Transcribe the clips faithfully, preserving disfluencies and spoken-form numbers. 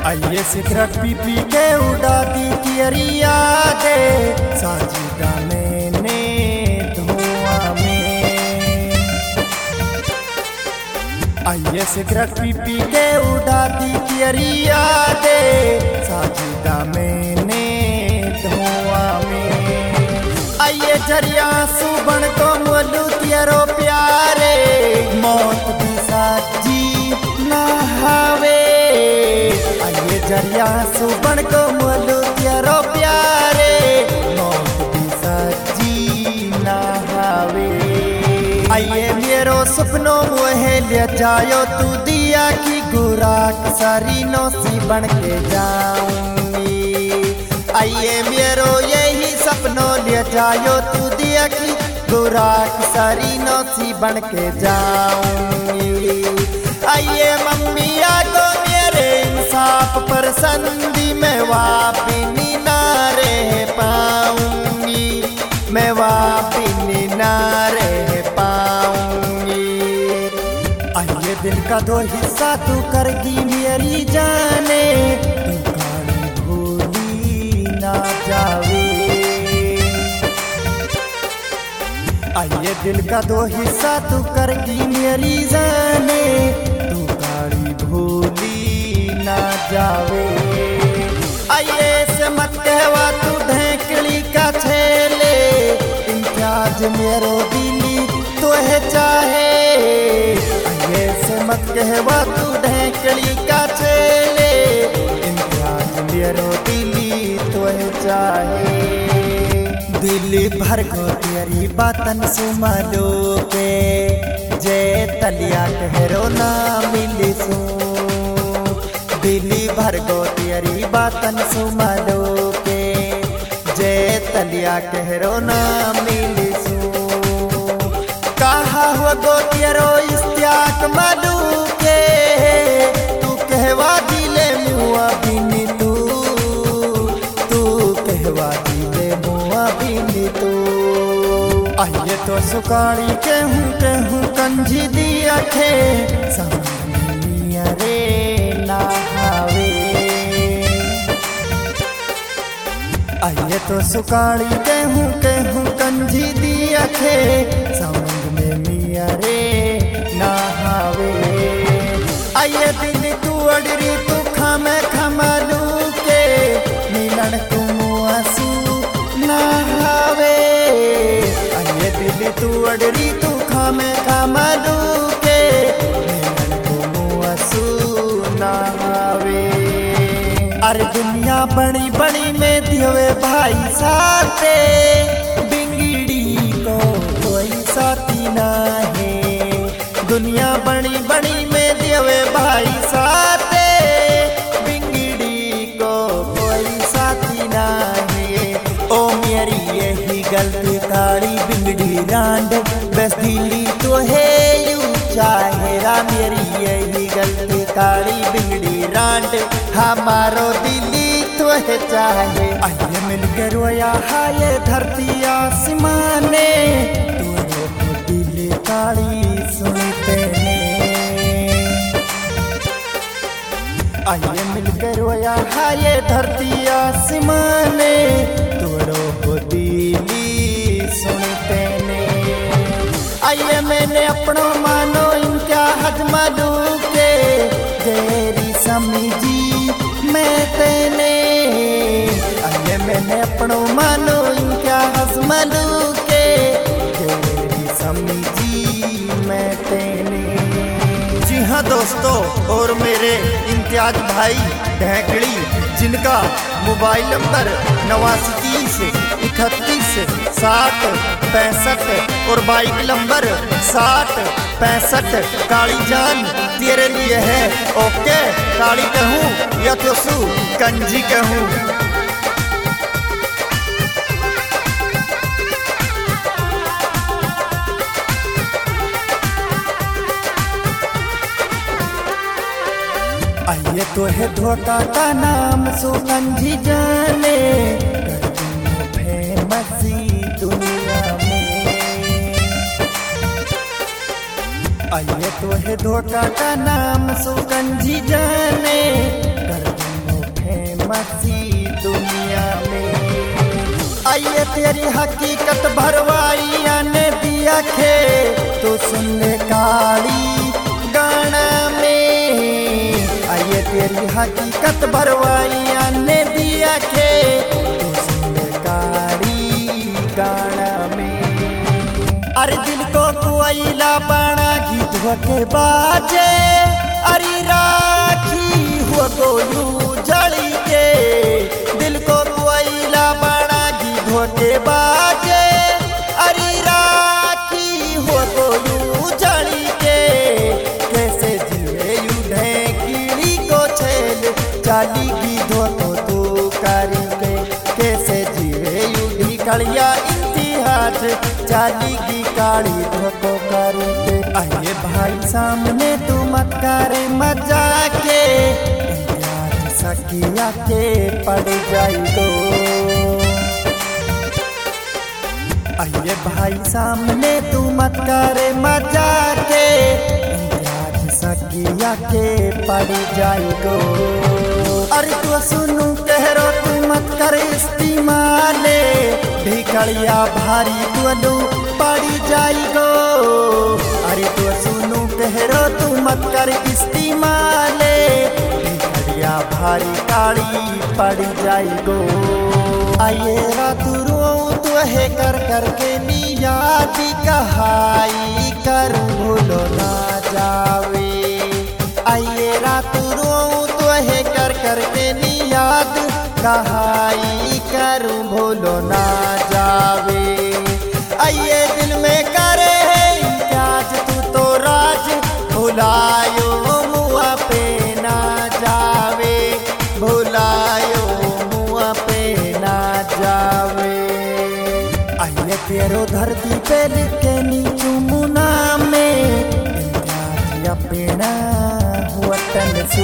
आइए सिगरेट पी पी के उड़ाती तियरिया दे साजिदा मैंने धुआं में। आइए सिगरेट पी पी के उड़ाती तियरिया दे साजिदा मैंने धुआं में। आइए जरिया सुबण को मोलू तियरो प्यारे मौत भी साजी ना हावे। आइए जरिया सुबण को मोलू तियरो प्यारे मौत भी साजी ना हावे। आइए मेरो सपनो मोहे ले जायो तू दिया की गुराक सारी नौसी बन के जाऊंगी। आइए मेरो यही सपनों ले जायो तू दिया की गुराक सारी नौसी बन के जाऊंगी। आइए मम्मी आगो मेरे इंसाफ पर संधि में वापिनी ना रह पाऊंगी, मैं वापिनी ना रह पाऊंगी। आइए दिल का दो हिस्सा तू करगी मेरी जाने तू काली भूली ना जावे। आइए दिल का दो हिस्सा तू करगी मेरी जाने तू काली भूली ना जावे। आइए से मत कहवा तू ढेकड़ी का छेले इम्तियाज मेरो दिली तो है चाहे। आइए से मत कहवा तू ढेकड़ी का छेले इम्तियाज मेरो दिली तो है चाहे। दिल्ली भर को तेरी बातन सुमलो के जे तलिया कहरो ना मिली सू। दिल्ली भर को तेरी बातन सुमलो के जे तलिया कहरो ना मिली सू। कहा हो गो तेरो इस्त्याक मलू के तू कहवा दिले मुआ बिनी तू तू कहवा दिले मुआ बिनी तू। आइए तो सुकाड़ी कहूँ कहूँ कंजी दिया खे सामनिया रे ना हावे। आइए तो सुकाड़ी कहूँ कहूँ कंजी दिया खे समझ में मिया रे ना हावे। आइए दिल तू अड़री तू खामे खमलू के मिलन तू आंसू ना हावे। आइए दिल तू अड़री तू खामे खमलू के मिलन तू आंसू ना हावे। अरे दुनिया बड़ी बड़ी में दिवे भाई साथे बिंगड़ी को कोई साथी ना है। दुनिया बड़ी बड़ी में दिवे भाई साथे बिंगड़ी को कोई साथी ना है। ओ मेरी यही गलती काली बिंगड़ी रांड बस दिली तो है यू चाहेरा। मेरी यही गलती काली बिंगड़ी रांड हमारो दिली तो है चाहे। आइए मिल के रोया हाय धरती आसमाने तोरो दिल काली सुनते ने। आइए मिल के रोया हाय धरती आसमाने तोरो दिली सुनते ने। आइए मैंने अपनो मानो इनका हजमलू के तेरी समझी मैं तेने। आइए मैंने अपनो मानो इनका हजमलू के तेरी समझी मैं तेने। जी हाँ दोस्तों, और मेरे इम्तियाज भाई ढेकड़ी जिनका मोबाइल नंबर नवासी तीस इकतीस साठ पैंसठ और बाइक नंबर साठ पैंसठ काली जान तेरे लिए है। ओके काली कहूँ या तो सू कंजी कहूँ। आइए तो है धोखा का नाम सुगंधी जाने फेमसी दुनिया में। आइए तो है धोखा का नाम सुगंधी जाने कर हंसी दुनिया में। आइए तेरी हकीकत भरवाई आने दिया खे तो सुन ले काली गाना में। आइए तेरी हकीकत भरवाई आने दिया खे तो सुन ले काली गाना में। अरे दिल को कोयला बना गीत के बाजे, अरे राखी हुआ गोलू जड़ी के। दिल को कोयला बना गीत के बाजे, अरे राखी हुआ गोलू जड़ी के। कैसे जिए यूढ़े कीड़ी को छेल चाली गीधो तो तू करी के। कैसे जिए यूढ़ी कड़िया इतिहास चाली की काली धोको करी के। आइए भाई सामने तू मत करे मजा के, याद सकिया के पड़ जाई गो। आइए भाई सामने तू मत करे मजा के, याद सकिया के पड़ जाई गो। अरे तू सुनू कहरो तू मत कर इस्तेमाले, ढिकड़िया भारी तू पड़ी जाई गो। अरे तू सुनू कहरो तू मत कर इस्तेमाले, ढिकड़िया भारी काली पड़ी जाई गो। आइए रात रो तू है कर कर के नियादी कहाई कर भूलो ना जावे। आइए रात रो तू है कर कर के नियाद कहाई करूं भूलो ना जावे। आइए दिल में करे है इम्तियाज तू तो राज भुलायो मुआ पे ना जावे, भुलायो मुआ पे ना जावे। आइए तेरो धरती पे लिखे नीचू मुना में, इम्तियाज अपना वतन सू।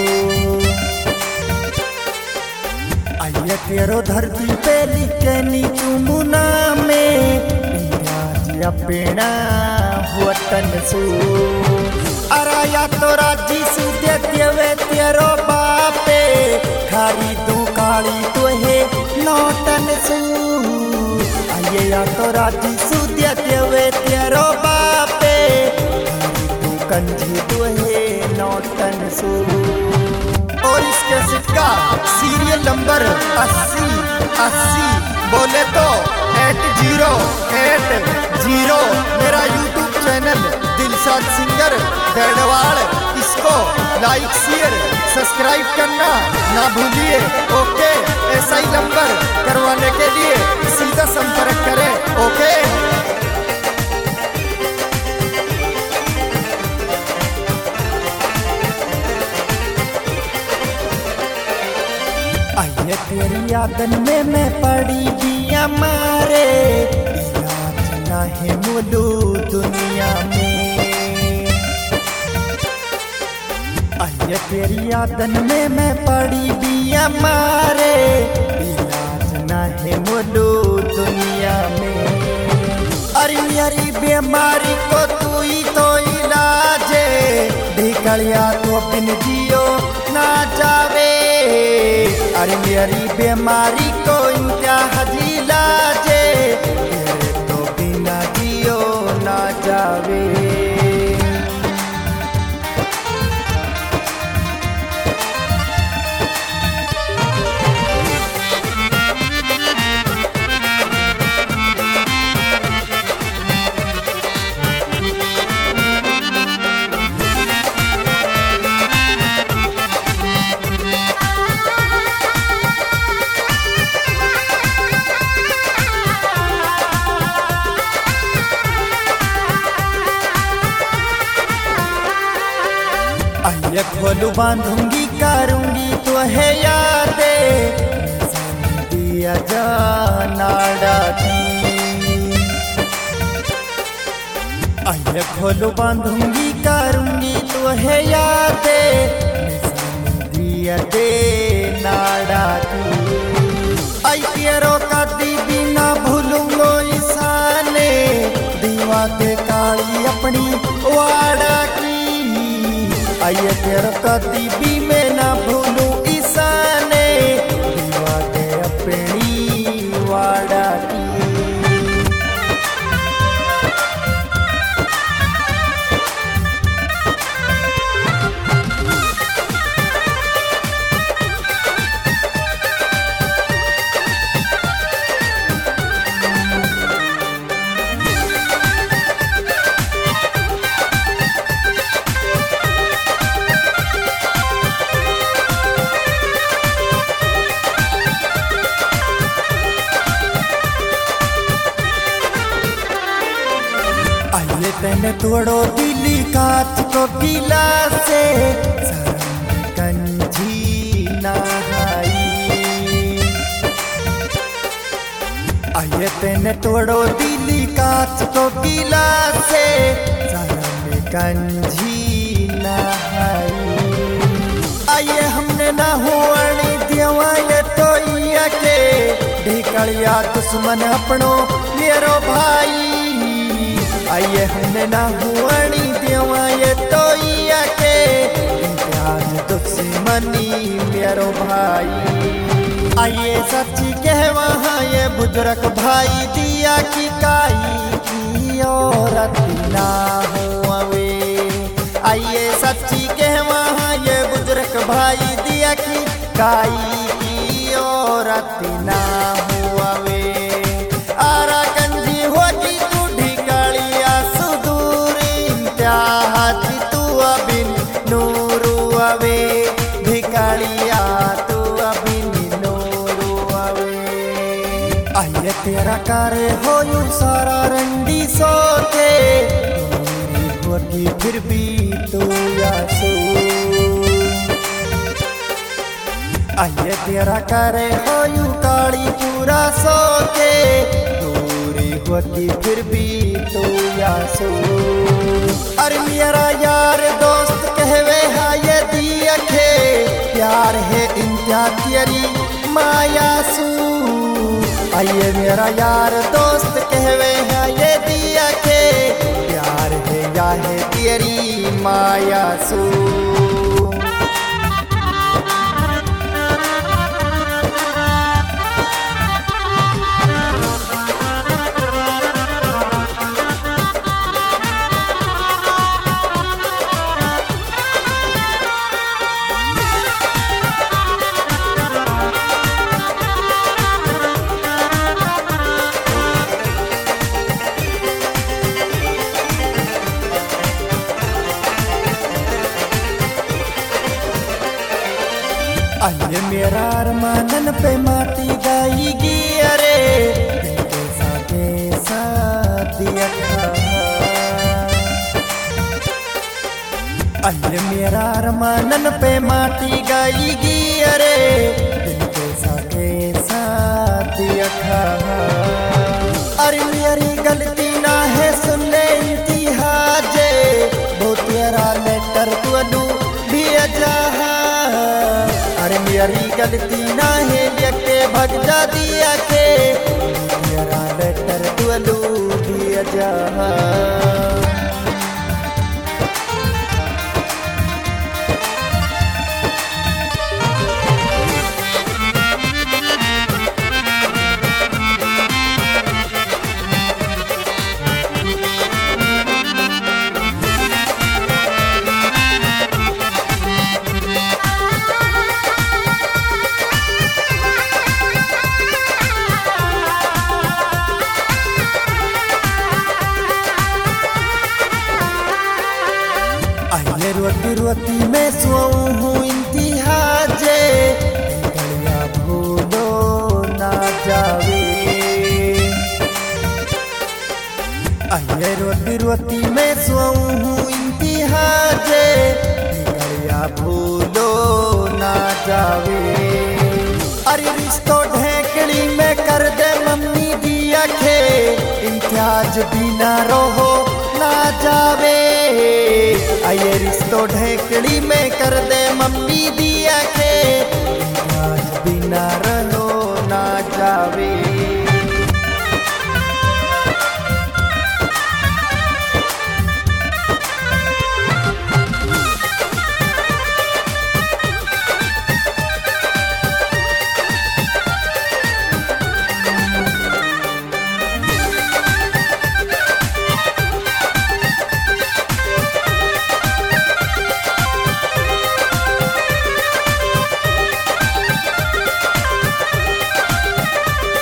आइए तेरो धरती पे लिखे नीचू मुना में, इंद्राज अपना वतन सू। अराया तो राजी सू दे देवे तेरो बापे, खारी तू काली तो है नौटन सू। आइए या तो राजी सू दे देवे तेरो बापे, खारी तू कंजी तो है नौटन सू। और इसके सिक्का सीरियल नंबर अस्सी अस्सी बोले तो एट जीरो एट जीरो मेरा YouTube channel Dilshad singer Garhwal, इसको लाइक शेयर सब्सक्राइब करना ना भूलिए। ओके, ऐसा ही नंबर करवाने के लिए सीधा संपर्क करें। ओके। आइए तेरी यादन में मैं पड़ी दिया मारे, इलाज ना है मुलू दुनिया में। आइए तेरी यादन में मैं पड़ी दिया मारे, इलाज ना है मुलू दुनिया में। अरे मेरी बीमारी को तू ही तो इलाजे, ढिकड़िया तो बिन जियो ना जावे। अरे मेरी बीमारी को इनका हजी लाजे, तेरे तो बिना जियो ना जावे। आइए खोलू बांधूंगी करूंगी तो है यादे, दिया जाना डाकी। आइए खोलू बांधूंगी करूंगी तो है यादे, दिया दे नाड़ा की। आई तेरो का दी बिना भूलूंगो ईसाने, दीवा के काली अपनी वाड़ा की। आइए तेरो का दी भी मैं ना भूलूं ईसाने, हमने तोड़ो दिली कांच को गिलास से शर्म कंजी नहाई। आये तेने तोड़ो दिली कांच को गिलास से शर्म कंजी नहाई। आये हमने ना हुआनी दिवाए तो इया के ढिकलिया दुश्मन अपनो मेरो भाई। आइए हमने ना हुआनी दिवाए तो इया के प्याज दुश्मनी मेरो भाई। आइए सच्ची कहवा ये बुजुर्ग भाई दिया की काई की औरत ना हुआवे। आइए सच्ची कहवा ये बुजुर्ग भाई दिया की काई की औरत ना हुआवे। आरा कंजी होगी तू ढिकालिया सुदूरी त्याज तू अबिन नूरू अवे। ढिकालिया तू अबिन नूरू अवे। आइए तेरा कार्य हो यू सारा रंडी सोते होगी फिर भी तू यासू। आइए तेरा करे हो यू काली पूरा सोके दूरी होती फिर भी तू यासू। अरे मेरा यार दोस्त कहवे हा ये दिया के प्यार है इंतहा तेरी मायासू। आइए मेरा यार दोस्त कहवे हा ये दिया के प्यार है या है तेरी मायासू। आइए मेरा अरमानन पे माटी गाएगी अरे दिल के साथे साथ दिया। आइए मेरा अरमानन पे माटी गाएगी अरे दिल के साथे साथ दिया। अरे मेरी गलती ना है सुन ले इंतहाजे वो तेरा लेटर तू भी अजा। अरे मेरी गलती ना है लेके भग जा दिया के मेरा लेटर दुलू दिया जा। आइए रोती रोती मैं सोऊं हूँ इंतहाजे गलिया भूलो ना जावे। आइए रोती रोती मैं सोऊं हूँ इंतहाजे गलिया भूलो ना जावे। अरे रिश्तो ढेकड़ी में कर दे मम्मी दिया के इम्तियाज बिना रहो ना जावे। आइए रिश्तो ढेकड़ी में कर दे मम्मी दिया के